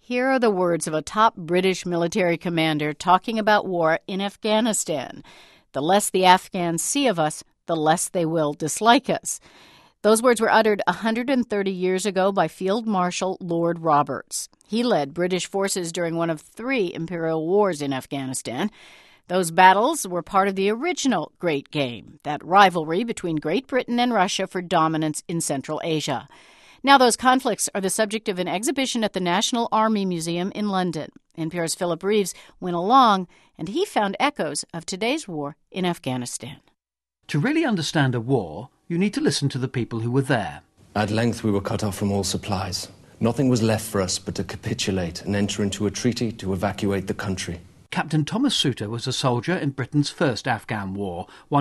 Here are the words of a top British military commander talking about war in Afghanistan. The less the Afghans see of us, the less they will dislike us. Those words were uttered 130 years ago by Field Marshal Lord Roberts. He led British forces during one of 3 imperial wars in Afghanistan. Those battles were part of the original Great Game, that rivalry between Great Britain and Russia for dominance in Central Asia. Now those conflicts are the subject of an exhibition at the National Army Museum in London. NPR's Philip Reeves went along, and he found echoes of today's war in Afghanistan. To really understand a war, you need to listen to the people who were there. At length we were cut off from all supplies. Nothing was left for us but to capitulate and enter into a treaty to evacuate the country. Captain Thomas Souter was a soldier in Britain's first Afghan war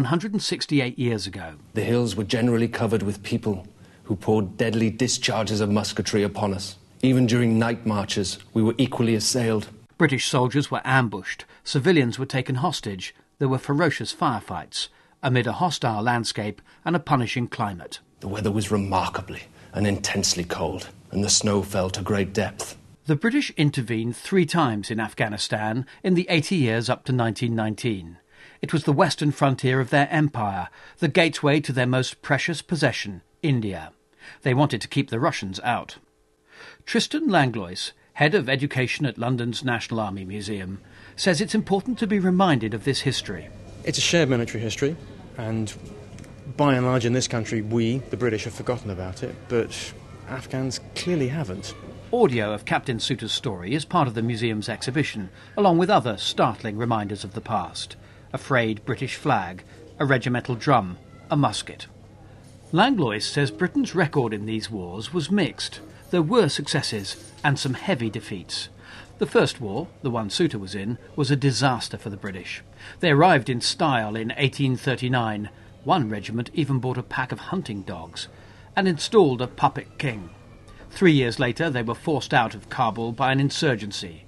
168 years ago. The hills were generally covered with people who poured deadly discharges of musketry upon us. Even during night marches, we were equally assailed. British soldiers were ambushed, civilians were taken hostage, there were ferocious firefights, amid a hostile landscape and a punishing climate. The weather was remarkably and intensely cold, and the snow fell to great depth. The British intervened 3 times in Afghanistan in the 80 years up to 1919. It was the western frontier of their empire, the gateway to their most precious possession, India. They wanted to keep the Russians out. Tristan Langlois, head of education at London's National Army Museum, says it's important to be reminded of this history. It's a shared military history, and by and large in this country we, the British, have forgotten about it, but Afghans clearly haven't. Audio of Captain Souter's story is part of the museum's exhibition, along with other startling reminders of the past. A frayed British flag, a regimental drum, a musket. Langlois says Britain's record in these wars was mixed. There were successes and some heavy defeats. The first war, the one Souter was in, was a disaster for the British. They arrived in style in 1839. One regiment even bought a pack of hunting dogs and installed a puppet king. 3 years later, they were forced out of Kabul by an insurgency.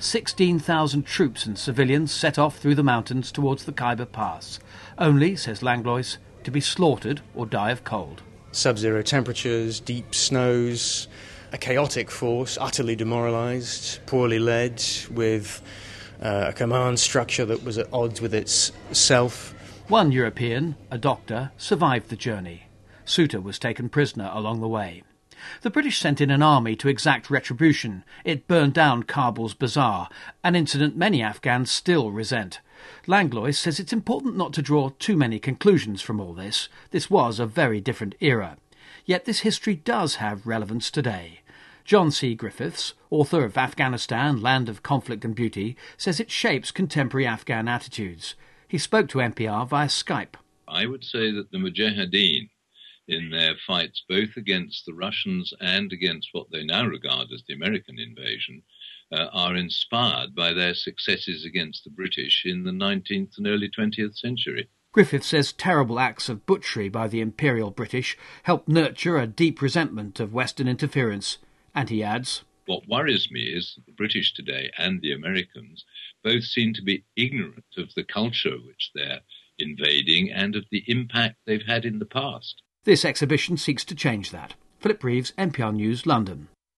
16,000 troops and civilians set off through the mountains towards the Khyber Pass, only, says Langlois, to be slaughtered or die of cold. Sub-zero temperatures, deep snows, a chaotic force, utterly demoralised, poorly led, with a command structure that was at odds with itself. One European, a doctor, survived the journey. Souter was taken prisoner along the way. The British sent in an army to exact retribution. It burned down Kabul's bazaar, an incident many Afghans still resent. Langlois says it's important not to draw too many conclusions from all this. This was a very different era. Yet this history does have relevance today. John C. Griffiths, author of Afghanistan, Land of Conflict and Beauty, says it shapes contemporary Afghan attitudes. He spoke to NPR via Skype. I would say that the Mujahideen, in their fights both against the Russians and against what they now regard as the American invasion, are inspired by their successes against the British in the 19th and early 20th century. Griffith says terrible acts of butchery by the Imperial British helped nurture a deep resentment of Western interference. And he adds, what worries me is that the British today and the Americans both seem to be ignorant of the culture which they're invading and of the impact they've had in the past. This exhibition seeks to change that. Philip Reeves, NPR News, London.